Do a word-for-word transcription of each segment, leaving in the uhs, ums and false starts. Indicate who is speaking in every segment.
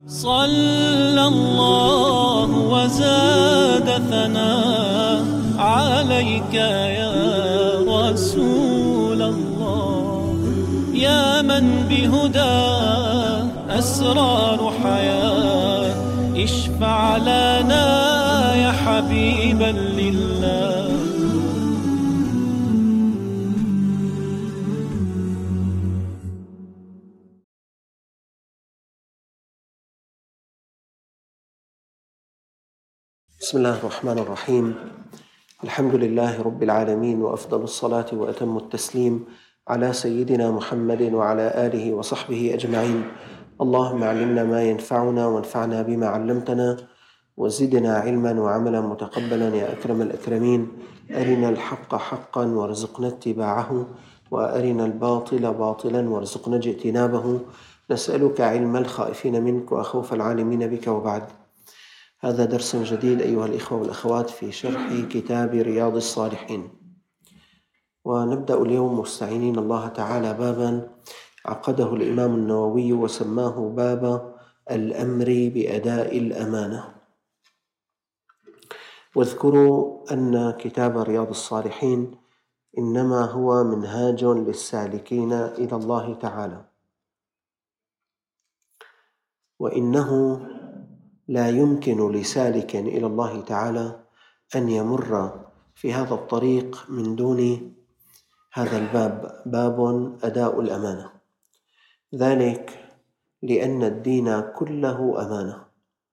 Speaker 1: صلى الله وزاد ثناء عليك يا رسول الله، يا من بهداه أسرار حياة، اشفع لنا يا حبيبا لله.
Speaker 2: بسم الله الرحمن الرحيم. الحمد لله رب العالمين، وأفضل الصلاة وأتم التسليم على سيدنا محمد وعلى آله وصحبه أجمعين. اللهم علمنا ما ينفعنا وانفعنا بما علمتنا، وزدنا علما وعملا متقبلا يا أكرم الأكرمين. أرنا الحق حقا وارزقنا اتباعه، وأرنا الباطل باطلا وارزقنا اجتنابه. نسألك علم الخائفين منك وخوف العالمين بك، وبعد. هذا درس جديد أيها الإخوة والأخوات في شرح كتاب رياض الصالحين، ونبدأ اليوم مستعينين الله تعالى بابا عقده الإمام النووي وسماه باب الأمر بأداء الأمانة. واذكروا أن كتاب رياض الصالحين إنما هو منهاج للسالكين إلى الله تعالى، وإنه لا يمكن لسالك إلى الله تعالى أن يمر في هذا الطريق من دون هذا الباب، باب أداء الأمانة. ذلك لأن الدين كله أمانة.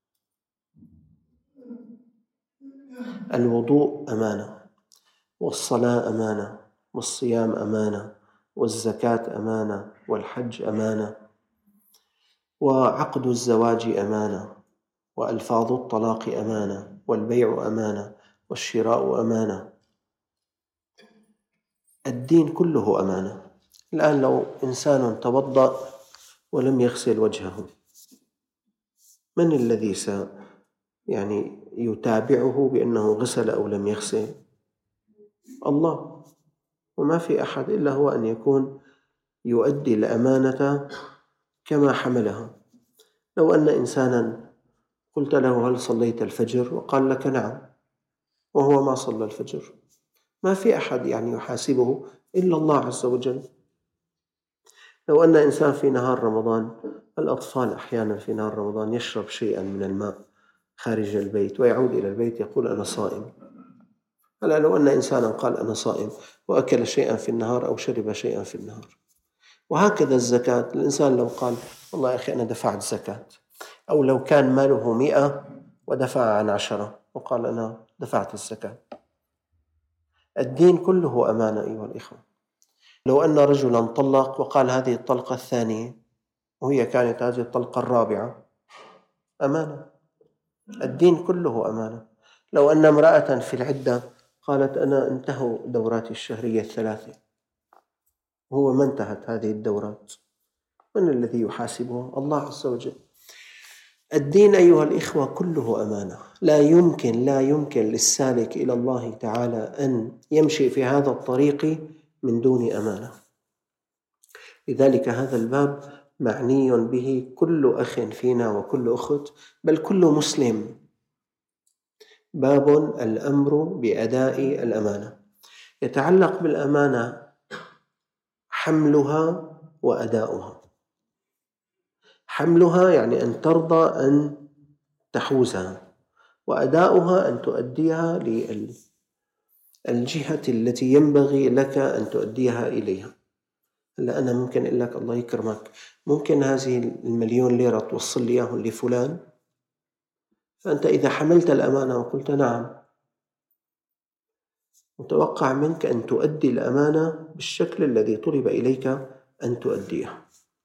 Speaker 2: الوضوء أمانة، والصلاة أمانة، والصيام أمانة، والزكاة أمانة، والحج أمانة، وعقد الزواج أمانة، وألفاظ الطلاق أمانة، والبيع أمانة، والشراء أمانة. الدين كله أمانة. الآن لو إنسان توضأ ولم يغسل وجهه، من الذي س يعني يتابعه بأنه غسل أو لم يغسل؟ الله، وما في أحد إلا هو أن يكون يؤدي الأمانة كما حملها. لو أن إنسانا قلت له هل صليت الفجر؟ وقال لك نعم، وهو ما صلى الفجر، ما في أحد يعني يحاسبه إلا الله عز وجل. لو أن إنسان في نهار رمضان، الأطفال أحيانا في نهار رمضان يشرب شيئا من الماء خارج البيت ويعود إلى البيت يقول أنا صائم. هلا لو أن إنسانا قال أنا صائم وأكل شيئا في النهار أو شرب شيئا في النهار. وهكذا الزكاة، الإنسان لو قال والله يا أخي أنا دفعت زكاة، أو لو كان ماله مئة ودفع عن عشرة وقال أنا دفعت الزكاة. الدين كله أمانة أيها الإخوة. لو أن رجلا طلق وقال هذه الطلقة الثانية وهي كانت هذه الطلقة الرابعة، أمانة. الدين كله أمانة. لو أن امرأة في العدة قالت أنا انتهوا دوراتي الشهرية الثلاثة، هو ما انتهت هذه الدورات، من الذي يحاسبه؟ الله عز وجل. الدين أيها الإخوة كله أمانة. لا يمكن لا يمكن للسالك إلى الله تعالى أن يمشي في هذا الطريق من دون أمانة. لذلك هذا الباب معني به كل أخ فينا وكل أخت، بل كل مسلم. باب الأمر بأداء الأمانة. يتعلق بالأمانة حملها وأداؤها. حملها يعني أن ترضى أن تحوزها، وأداؤها أن تؤديها للجهة التي ينبغي لك أن تؤديها إليها. هلا أنا ممكن أقول لك الله يكرمك، ممكن هذه المليون ليرة توصل لي إياهم لفلان، فأنت إذا حملت الأمانة وقلت نعم، متوقع منك أن تؤدي الأمانة بالشكل الذي طلب إليك أن تؤديه.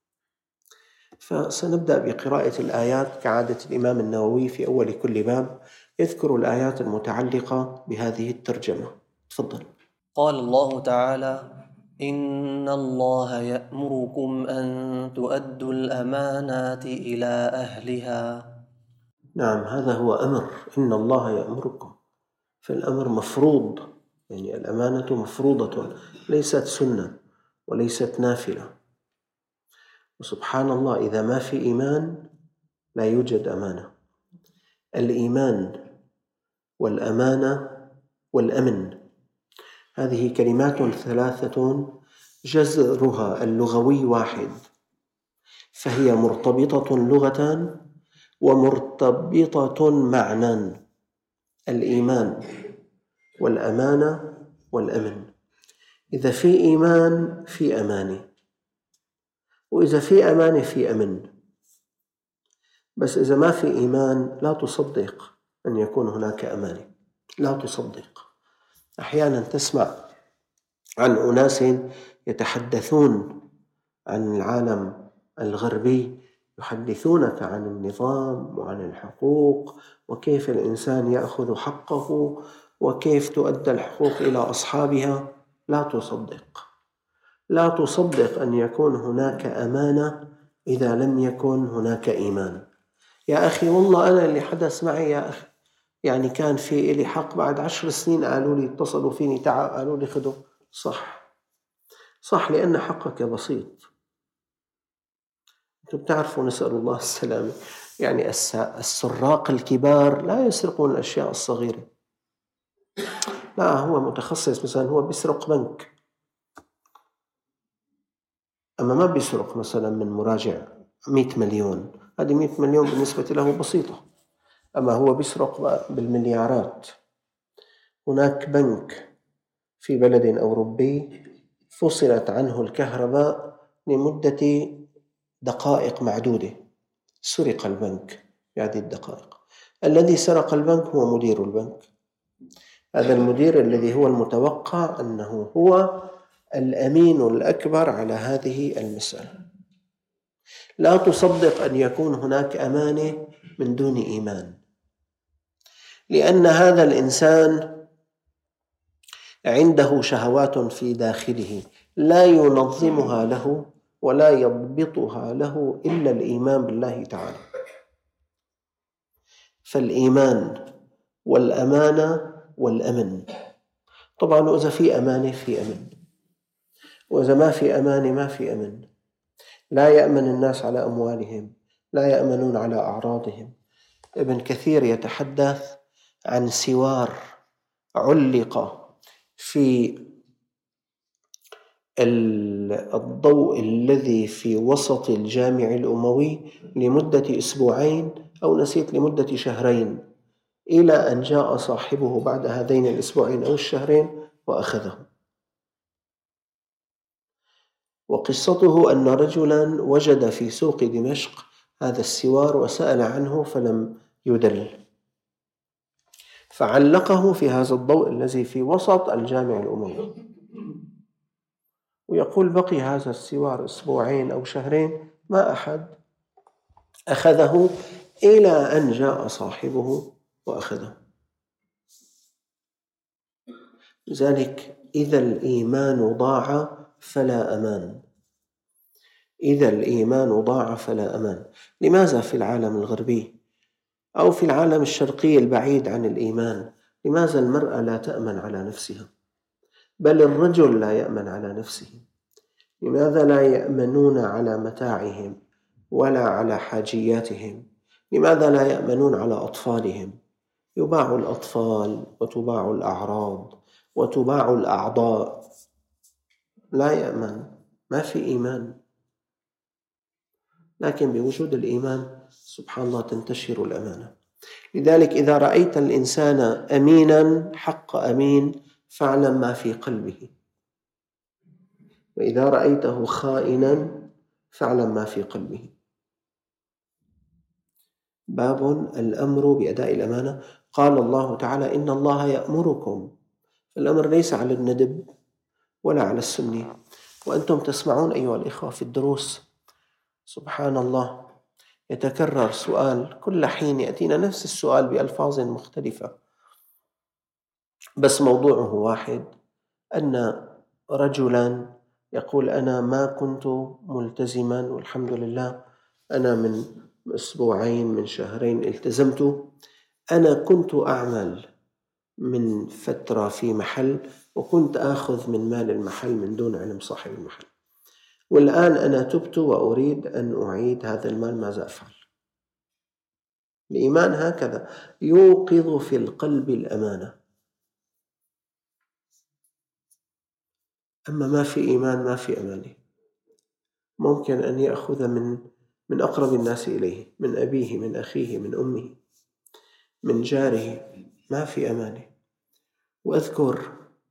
Speaker 2: فسنبدأ بقراءة الآيات كعادة الإمام النووي في أول كل باب، يذكر الآيات المتعلقة بهذه الترجمة. تفضل.
Speaker 3: قال الله تعالى: إن الله يأمركم أن تؤدوا الأمانات إلى أهلها.
Speaker 2: نعم، هذا هو أمر. إن الله يأمركم، فالأمر مفروض، يعني الأمانة مفروضة، ليست سنة وليست نافلة. وسبحان الله، إذا ما في إيمان لا يوجد أمانة. الإيمان والأمانة والأمن، هذه كلمات ثلاثة جذرها اللغوي واحد، فهي مرتبطة لغة ومرتبطة معنى. الإيمان والأمانة والأمن. إذا في إيمان في أمانة، وإذا في أمانة في أمن. بس إذا ما في إيمان لا تصدق أن يكون هناك أمانة، لا تصدق. أحيانا تسمع عن أناس يتحدثون عن العالم الغربي، يحدثونك عن النظام وعن الحقوق وكيف الإنسان يأخذ حقه وكيف تؤدى الحقوق إلى أصحابها. لا تصدق، لا تصدق أن يكون هناك أمانة إذا لم يكن هناك إيمان. يا أخي والله أنا اللي حدث معي يا أخي، يعني كان في إلي حق، بعد عشر سنين قالوا لي، اتصلوا فيني، تعال قالوا لي خذوا. صح صح، لأن حقك بسيط. أنتم بتعرفوا، نسأل الله السلامة، يعني السراق الكبار لا يسرقون الأشياء الصغيرة. لا، هو متخصص، مثلا هو بيسرق بنك، أما ما بيسرق مثلا من مراجع مئة مليون، هذه مئة مليون بالنسبة له بسيطة، أما هو بيسرق بالمليارات. هناك بنك في بلد أوروبي فصلت عنه الكهرباء لمدة دقائق معدودة، سرق البنك بهذه الدقائق. الذي سرق البنك هو مدير البنك، هذا المدير الذي هو المتوقع أنه هو الأمين الأكبر على هذه المسألة. لا تصدق أن يكون هناك أمانة من دون إيمان، لأن هذا الإنسان عنده شهوات في داخله لا ينظمها له ولا يضبطها له إلا الإيمان بالله تعالى. فالإيمان والأمانة والأمن. طبعا إذا في أمانة في أمن، وإذا ما في أمانة ما في أمن. لا يأمن الناس على أموالهم، لا يأمنون على أعراضهم. ابن كثير يتحدث عن سوار علق في الضوء الذي في وسط الجامع الأموي لمدة أسبوعين أو نسيت لمدة شهرين، إلى أن جاء صاحبه بعد هذين الأسبوعين أو الشهرين وأخذه. وقصته أن رجلا وجد في سوق دمشق هذا السوار وسأل عنه فلم يدل، فعلقه في هذا الضوء الذي في وسط الجامع الأموي، ويقول بقي هذا السوار أسبوعين أو شهرين ما أحد أخذه إلى أن جاء صاحبه وأخذه. لذلك إذا الإيمان ضاع فلا أمان، إذا الإيمان ضاع فلا أمان. لماذا في العالم الغربي أو في العالم الشرقي البعيد عن الإيمان، لماذا المرأة لا تأمن على نفسها، بل الرجل لا يأمن على نفسه؟ لماذا لا يأمنون على متاعهم ولا على حاجياتهم؟ لماذا لا يأمنون على أطفالهم؟ يباع الأطفال وتباع الأعراض وتباع الأعضاء. لا يأمن، ما في إيمان. لكن بوجود الإيمان سبحان الله تنتشر الأمانة. لذلك إذا رأيت الإنسان أمينا حق أمين فاعلم ما في قلبه، وإذا رأيته خائنا فاعلم ما في قلبه. باب الأمر بأداء الأمانة. قال الله تعالى إن الله يأمركم، الأمر ليس على الندب ولا على السنة. وأنتم تسمعون أيها الإخوة في الدروس سبحان الله يتكرر سؤال كل حين، يأتينا نفس السؤال بألفاظ مختلفة بس موضوعه واحد، أن رجلا يقول أنا ما كنت ملتزما والحمد لله أنا من أسبوعين من شهرين التزمت. أنا كنت أعمل من فترة في محل وكنت آخذ من مال المحل من دون علم صاحب المحل، والآن أنا تبت وأريد أن أعيد هذا المال، ماذا أفعل؟ الإيمان هكذا يوقظ في القلب الأمانة. أما ما في إيمان ما في أمانة. ممكن أن يأخذ من من أقرب الناس إليه، من أبيه، من أخيه، من أمه، من جاره، ما في أمانة. وأذكر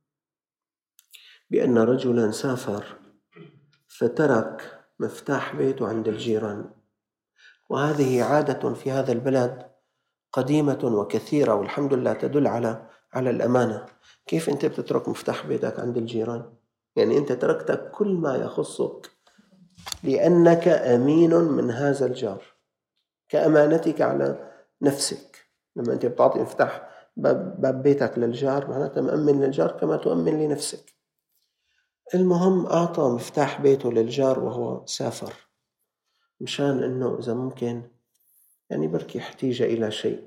Speaker 2: بأن رجلا سافر فترك مفتاح بيته عند الجيران، وهذه عادة في هذا البلد قديمة وكثيرة، والحمد لله تدل على على الأمانة. كيف أنت بتترك مفتاح بيتك عند الجيران؟ يعني أنت تركت كل ما يخصك لأنك أمين من هذا الجار، كأمانتك على نفسك. لما أنت بتعطي مفتاح باب بيتك للجار معناتها مأمن للجار كما تؤمن لنفسك. المهم أعطى مفتاح بيته للجار وهو سافر، مشان أنه إذا ممكن يعني بركي احتيج إلى شيء.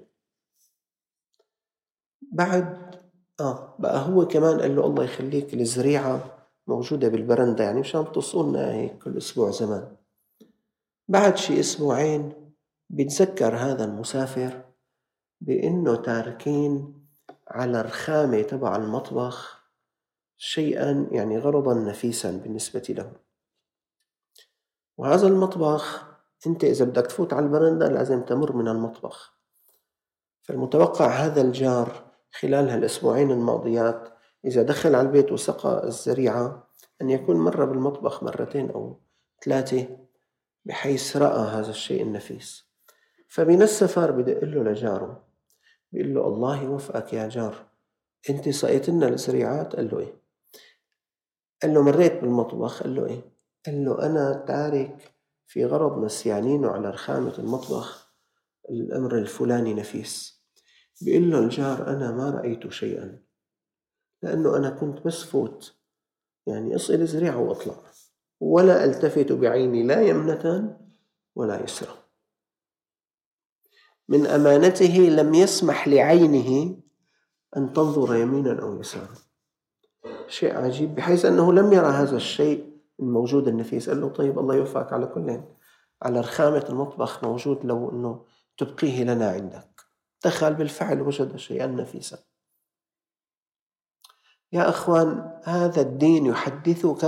Speaker 2: بعد آه بقى هو كمان قال له الله يخليك الزريعة موجودة بالبرندة، يعني مشان تصولنا هيك كل أسبوع زمان. بعد شي أسبوعين بيتذكر هذا المسافر بأنه تاركين على الرخامة تبع المطبخ شيئا يعني غرضا نفيسا بالنسبة له. وهذا المطبخ أنت إذا بدك تفوت على البرندة لازم تمر من المطبخ. فالمتوقع هذا الجار خلال هالأسبوعين الماضيات إذا دخل على البيت وسقى الزريعة أن يكون مر بالمطبخ مرتين أو ثلاثة، بحيث رأى هذا الشيء النفيس. فمن السفر بدأ له لجاره بيقول له الله يوفقك يا جار، أنت سقيت لنا الزريعات؟ قال له إيه. قال له مريت بالمطبخ؟ قال له إيه. قال له أنا تارك في غرض نسيانينه على رخامة المطبخ الأمر الفلاني نفيس. بيقول له الجار أنا ما رأيت شيئا، لأنه أنا كنت بس فوت يعني أسقي الزريعة وأطلع، ولا ألتفت بعيني لا يمنة ولا يسرى. من أمانته لم يسمح لعينه أن تنظر يمينا أو يسارا. شيء عجيب، بحيث أنه لم يرى هذا الشيء الموجود النفيس. قال له طيب الله يوفقك على كل على رخامة المطبخ موجود، لو أنه تبقيه لنا عندك. دخل بالفعل وجد شيئا نفيسا. يا أخوان، هذا الدين يحدثك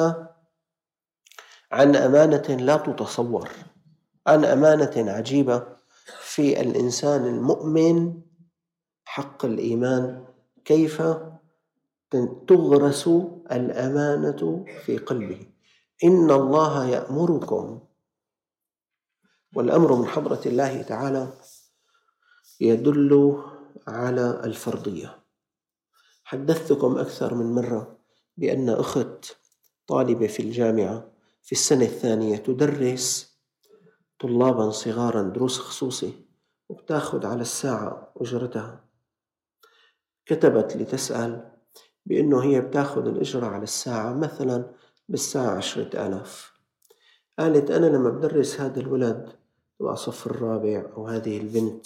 Speaker 2: عن أمانة لا تتصور، عن أمانة عجيبة في الإنسان المؤمن حق الإيمان، كيف تغرس الأمانة في قلبه. إن الله يأمركم، والأمر من حضرة الله تعالى يدل على الفرضية. حدثتكم أكثر من مرة بأن أخت طالبة في الجامعة في السنة الثانية تدرس طلابا صغارا دروس خصوصي، وبتاخذ على الساعة أجرتها. كتبت لتسأل بأنه هي بتاخذ الأجرة على الساعة مثلا بالساعة عشرة آلاف. قالت أنا لما بدرس هذا الولد تبع صف الرابع أو هذه البنت،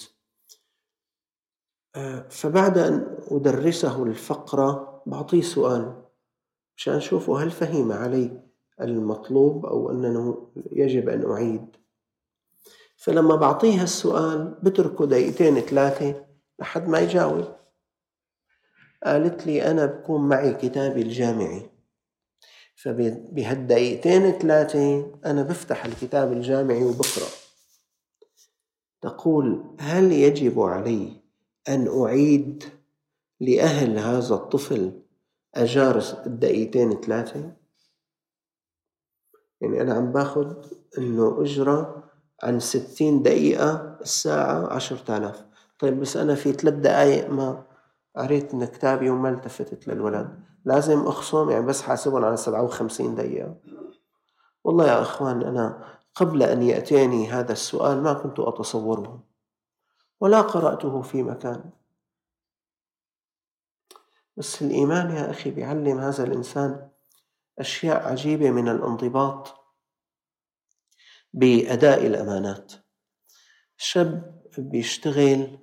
Speaker 2: فبعد أن أدرسه الفقرة بعطيه سؤال مشان أشوفه هل فهم علي المطلوب أو أنه يجب أن أعيد. فلما بعطيها السؤال بتركه دقيقتين ثلاثة لحد ما يجاوب. قالت لي أنا بكون معي كتابي الجامعي، فبهالدقيقتين ثلاثة أنا بفتح الكتاب الجامعي وبقرأ. تقول هل يجب علي أن أعيد لأهل هذا الطفل أجار الدقيقتين ثلاثة؟ يعني أنا عم باخد إنه أجرة عن ستين دقيقة الساعة عشرة آلاف. طيب بس أنا في ثلاث دقائق ما قريت من كتابي وما التفتت للولد، لازم أخصم يعني بس حاسبهم على سبعة وخمسين دقيقة. والله يا أخوان، أنا قبل أن يأتيني هذا السؤال ما كنت أتصوره ولا قرأته في مكان. بس الإيمان يا أخي بيعلم هذا الإنسان أشياء عجيبة من الانضباط بأداء الأمانات. شاب بيشتغل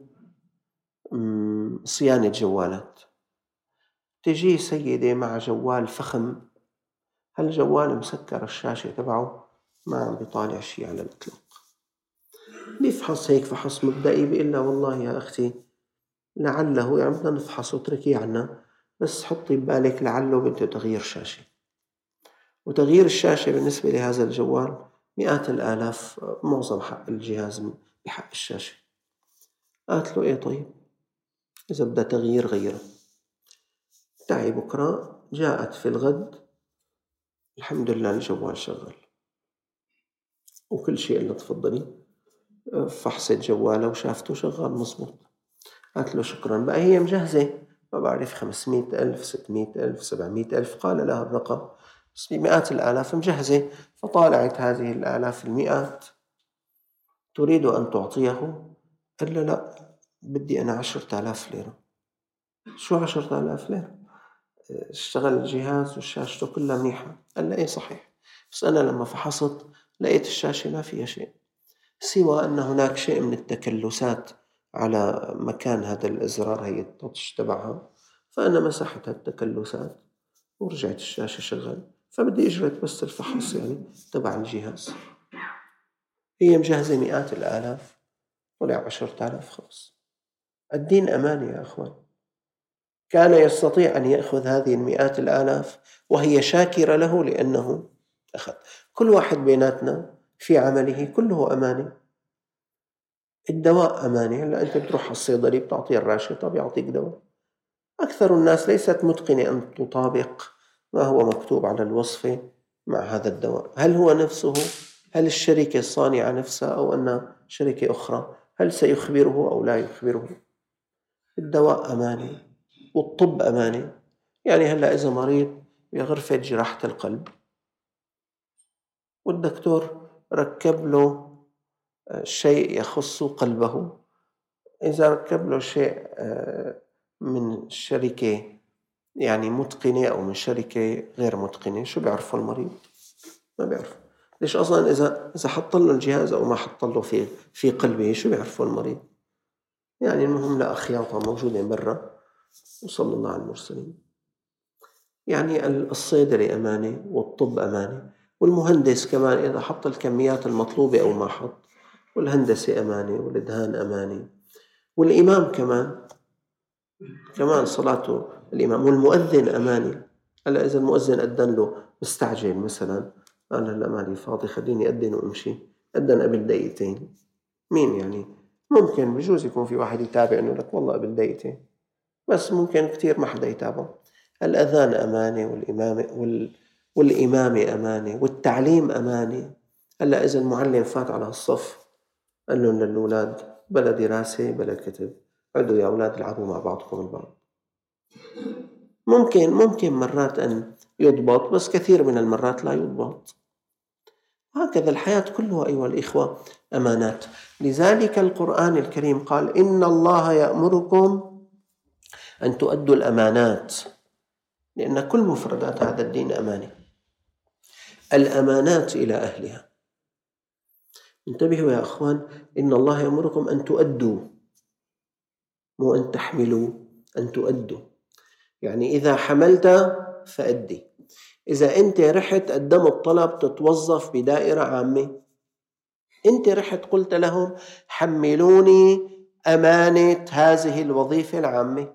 Speaker 2: صيانة جوالات، تجي سيدة مع جوال فخم، هالجوال مسكر الشاشة تبعه ما عم بيطالع شيء على الإطلاق. بيفحص هيك فحص مبدئي، بيقول لها والله يا أختي لعله، يعني بدنا نفحص وتركيه عنا، بس حطي ببالك لعله بده تغيير شاشة. وتغيير الشاشة بالنسبة لهذا الجوال مئات الآلاف، معظم حق الجهاز بحق الشاشة. قالت له إيه طيب إذا بدها تغيير غيره، تعي بكرة. جاءت في الغد، الحمد لله الجوال شغل وكل شيء إلا تفضلي. فحصت جواله وشافته شغال مظبوط. قالت له شكرا. بقى هي مجهزة ما بعرف خمسمائة ألف ستمائة ألف سبعمائة ألف، قال لها الرقم، بس بمئات الآلاف مجهزة. فطالعت هذه الآلاف المئات تريد أن تعطيه، قال له لا بدي أنا عشرة آلاف ليرة. شو عشرة آلاف ليرة؟ اشتغل الجهاز وشاشته كلها منيحة. قال له إيه صحيح، بس أنا لما فحصت لقيت الشاشة ما فيها شيء سوى أن هناك شيء من التكلسات على مكان هذا الأزرار، هي التاتش تبعها، فأنا مسحت هالتكلسات ورجعت الشاشة شغال. فبدي إجرت بس الفحص يعني تبع الجهاز. هي مجهزة مئات الآلاف، طلع عشرة آلاف خلص. الدين أمان يا أخوان. كان يستطيع أن يأخذ هذه المئات الآلاف وهي شاكرة له لأنه أخذ. كل واحد بيناتنا في عمله كله أماني. الدواء أماني. هلا أنت بتروح على الصيدلي بتعطيه الراشدة بيعطيك دواء. أكثر الناس ليست متقنة أن تطابق ما هو مكتوب على الوصفة مع هذا الدواء. هل هو نفسه؟ هل الشركة الصانعة نفسها أو أن شركة أخرى؟ هل سيخبره أو لا يخبره؟ الدواء أماني والطب أماني. يعني هلأ إذا مريض بغرفة جراحة القلب والدكتور ركب له شيء يخص قلبه، إذا ركب له شيء من شركة يعني متقنة أو من شركة غير متقنة، شو بيعرفه المريض؟ ما بيعرف. ليش أصلاً إذا إذا حط له الجهاز أو ما حط له في في قلبه شو بيعرفه المريض؟ يعني المهم لا أخياطها موجودة برا. وصلى الله على المرسلين. يعني الصيدلي أمانة والطب أمانة والمهندس كمان إذا حط الكميات المطلوبة أو ما حط، والهندسة أمانة والإدهان أمانة، والإمام كمان كمان صلاته الإمام، والمؤذن أمانة. هلا إذا المؤذن أذن له مستعجل مثلا، قال هلا مالي فاضي خليني أذن وأمشي، أذن قبل دقيقتين، مين يعني ممكن بجوز يكون في واحد يتابع إنه لك والله قبل دقيقتين، بس ممكن كتير ما حدا يتابع. الأذان أمانة والإمامة وال... والإمامة أمانة والتعليم أمانة. هلا إذا المعلم فات على الصف قال لهم للأولاد بلا دراسة بلا كتب، عدوا يا أولاد العبوا مع بعضكم البعض. ممكن ممكن مرات أن يضبط، بس كثير من المرات لا يضبط. هكذا الحياة كلها أيها الإخوة أمانات. لذلك القرآن الكريم قال إن الله يأمركم أن تؤدوا الأمانات، لأن كل مفردات هذا الدين أمانة. الأمانات إلى أهلها. انتبهوا يا أخوان، إن الله يأمركم أن تؤدوا، مو أن تحملوا، أن تؤدوا. يعني إذا حملت فأدي. إذا أنت رحت قدمت طلب تتوظف بدائرة عامة، أنت رحت قلت لهم حملوني أمانة هذه الوظيفة العامة.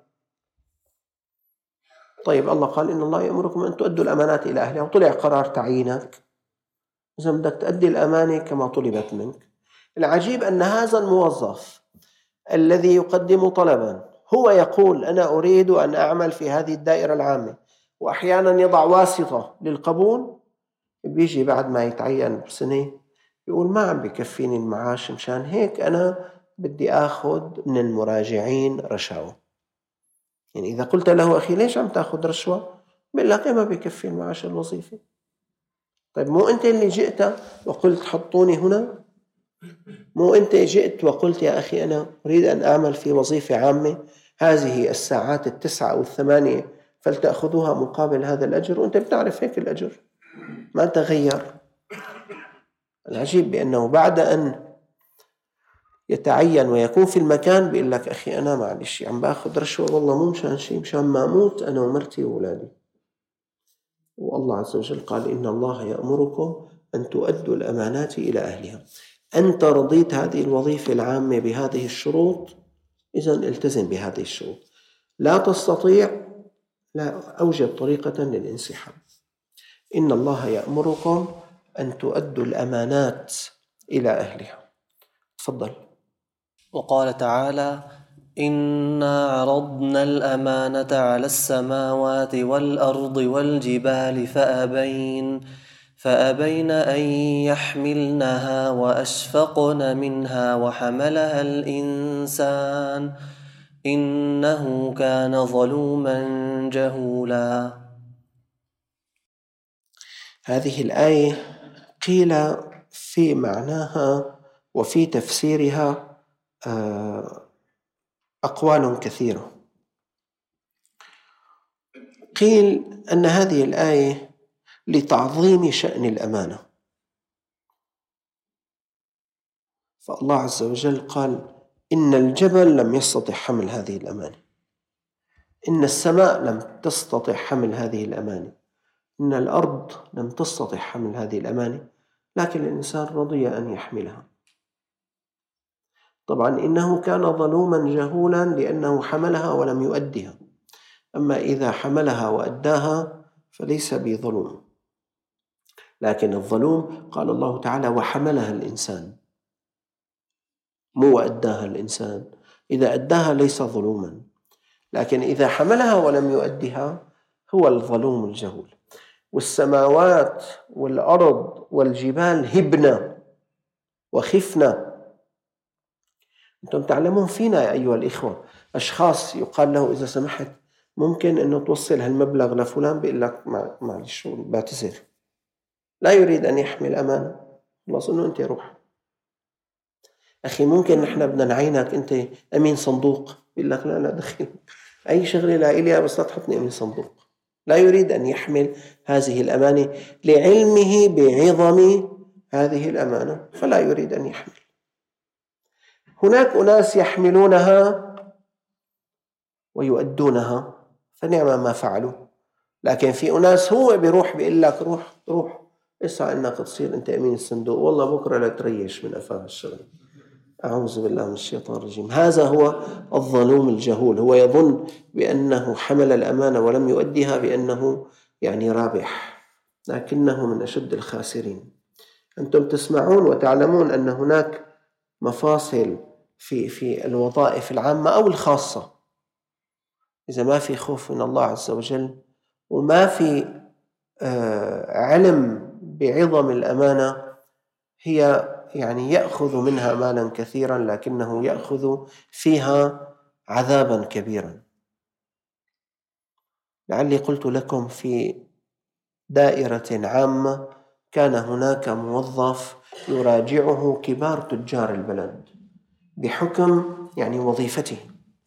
Speaker 2: طيب الله قال إن الله يأمركم أن تؤدوا الأمانات إلى أهلها، وطلع قرار تعيينك، إذا بدك تؤدي الأمانة كما طلبت منك. العجيب أن هذا الموظف الذي يقدم طلبا هو يقول أنا أريد أن أعمل في هذه الدائرة العامة، وأحيانا يضع واسطة للقبول، بيجي بعد ما يتعين بسنة يقول ما عم بكفيني المعاش، مشان هيك أنا بدي أخذ من المراجعين رشاوى. يعني إذا قلت له أخي ليش عم تأخذ رشوة؟ بيقول لك ما بكفي المعاش الوظيفي. طيب مو أنت اللي جئت وقلت حطوني هنا؟ مو أنت جئت وقلت يا أخي أنا أريد أن أعمل في وظيفة عامة، هذه الساعات التسعة أو الثمانية فلتأخذوها مقابل هذا الأجر، وأنت بتعرف هيك الأجر ما تغير. العجيب بأنه بعد أن يتعين ويكون في المكان بيقول لك أخي أنا معلش عم باخذ رشوة والله مو مشان شيء، مشان ما أموت أنا ومرتي وأولادي. والله عز وجل قال إن الله يأمركم أن تؤدوا الأمانات إلى أهلها. أنت رضيت هذه الوظيفة العامة بهذه الشروط، إذن التزم بهذه الشروط. لا تستطيع، لا أوجد طريقة للانسحاب. إن الله يأمركم أن تؤدوا الأمانات إلى أهلها. تفضل.
Speaker 3: وقال تعالى: إنا عرضنا الأمانة على السماوات والأرض والجبال فأبين فأبين أن يحملنها وأشفقن منها وحملها الإنسان إنه كان ظلوما جهولا.
Speaker 2: هذه الآية قيل في معناها وفي تفسيرها أقوال كثيرة. قيل أن هذه الآية لتعظيم شأن الأمانة، فالله عز وجل قال: إن الجبل لم يستطع حمل هذه الأمانة، إن السماء لم تستطع حمل هذه الأمانة، إن الأرض لم تستطع حمل هذه الأمانة، لكن الإنسان رضي أن يحملها. طبعا إنه كان ظلوما جهولا لأنه حملها ولم يؤدها، أما إذا حملها وأداها فليس بظلوم. لكن الظلوم قال الله تعالى: وحملها الإنسان، مو وأداها الإنسان. إذا أداها ليس ظلوما، لكن إذا حملها ولم يؤدها هو الظلوم الجهول. والسماوات والأرض والجبال هبنا وخفنا. أنتم تعلمون فينا يا أيها الإخوة أشخاص يقال له: إذا سمحت ممكن أنه توصل هالمبلغ لفلان، بيقول لك معلش بعتذر، لا يريد أن يحمل أمانة، خلاص أنه أنت روح. أخي ممكن نحن بدنا نعينك أنت أمين صندوق، بيقول لك لا لا دخل أي شغلة لا إليها، بس لا تحطني أمين صندوق. لا يريد أن يحمل هذه الأمانة لعلمه بعظم هذه الأمانة، فلا يريد أن يحمل. هناك أناس يحملونها ويؤدونها، فنعم ما فعلوا. لكن في أناس هو بيروح بيقول لك روح روح اسعى إنك تصير أنت أمين الصندوق، والله بكرة لا تريش من أفاه الشغل. أعوذ بالله من الشيطان الرجيم. هذا هو الظلوم الجهول، هو يظن بأنه حمل الأمانة ولم يؤديها بأنه يعني رابح، لكنه من أشد الخاسرين. أنتم تسمعون وتعلمون أن هناك مفاصل في في الوظائف العامة أو الخاصة، إذا ما في خوف من الله عز وجل وما في علم بعظم الأمانة، هي يعني يأخذ منها مالا كثيرا لكنه يأخذ فيها عذابا كبيرا. لعلي قلت لكم في دائرة عامة كان هناك موظف يراجعه كبار تجار البلد بحكم يعني وظيفته،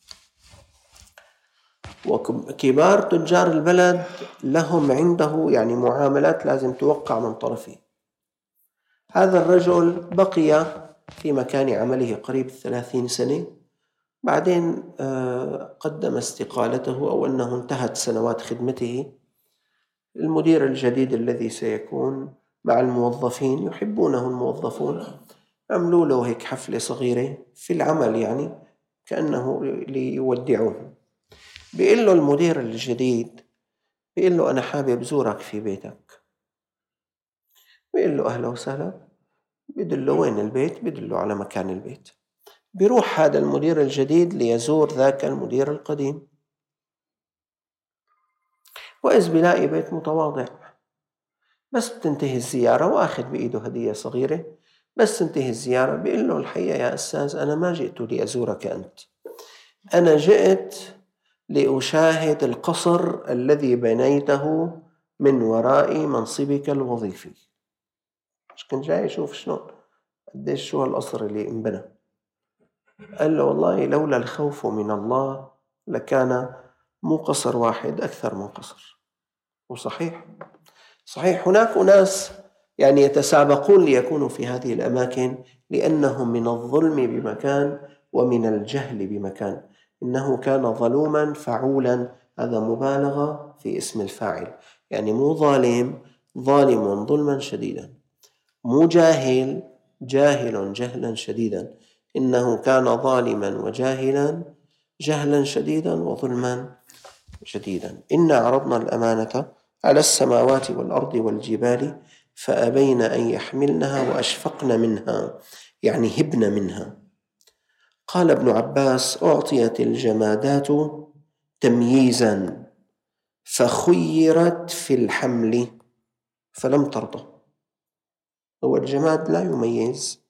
Speaker 2: وكبار تجار البلد لهم عنده يعني معاملات لازم توقع من طرفه. هذا الرجل بقي في مكان عمله قريب ثلاثين سنة، بعدين قدم استقالته أو أنه انتهت سنوات خدمته. المدير الجديد الذي سيكون مع الموظفين يحبونه الموظفون، عملوا له هيك حفلة صغيرة في العمل يعني كأنه ليودعوه. بيقول له المدير الجديد، بيقول له أنا حابب زورك في بيتك. بيقول له أهلا وسهلا، بدله وين البيت، بدله على مكان البيت. بيروح هذا المدير الجديد ليزور ذاك المدير القديم، وإذ بلاقي بيت متواضع، بس بتنتهي الزيارة وآخذ بإيده هدية صغيرة. بس تنتهي الزيارة بيقول له الحقيقة يا أستاذ أنا ما جئت لأزورك أنت، أنا جئت لأشاهد القصر الذي بنيته من وراء منصبك الوظيفي. مش كنت جاي أشوف شلون قديش شو هالقصر اللي انبنى. قال له والله لولا الخوف من الله لكان مو قصر واحد أكثر من قصر. وصحيح صحيح هناك أناس يعني يتسابقون ليكونوا في هذه الأماكن لأنهم من الظلم بمكان ومن الجهل بمكان. إنه كان ظلوما فعولا، هذا مبالغة في اسم الفاعل، يعني مو ظالم، ظالم ظلما شديدا، مو جاهل جاهل جهلا شديدا، إنه كان ظالما وجاهلا جهلا شديدا وظلما شديدا. إنا عرضنا الأمانة على السماوات والأرض والجبال فأبين أن يحملنها وأشفقن منها، يعني هبن منها. قال ابن عباس: أعطيت الجمادات تمييزا فخيرت في الحمل فلم ترضى. هو الجماد لا يميز،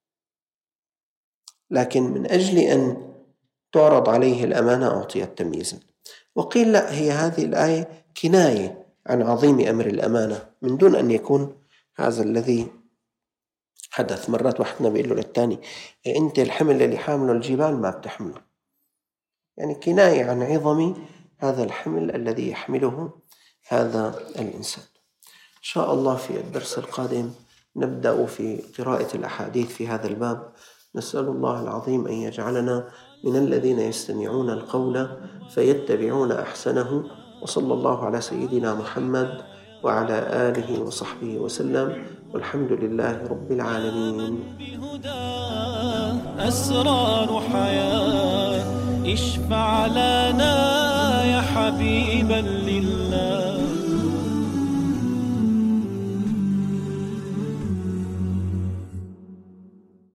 Speaker 2: لكن من أجل أن تعرض عليه الأمانة أعطيت تمييزا. وقيل لا، هي هذه الآية كناية عن عظيم أمر الأمانة من دون أن يكون هذا الذي حدث. مرات واحدنا بيقول له للتاني: أنت الحمل اللي حامله الجبال ما بتحمله، يعني كناية عن عظم هذا الحمل الذي يحمله هذا الإنسان. إن شاء الله في الدرس القادم نبدأ في قراءة الأحاديث في هذا الباب. نسأل الله العظيم أن يجعلنا من الذين يستمعون القول فيتبعون أحسنه، وصلى الله على سيدنا محمد وعلى آله وصحبه وسلم، والحمد لله رب العالمين.
Speaker 1: أسرار حياة اشفع لنا يا حبيبا لله.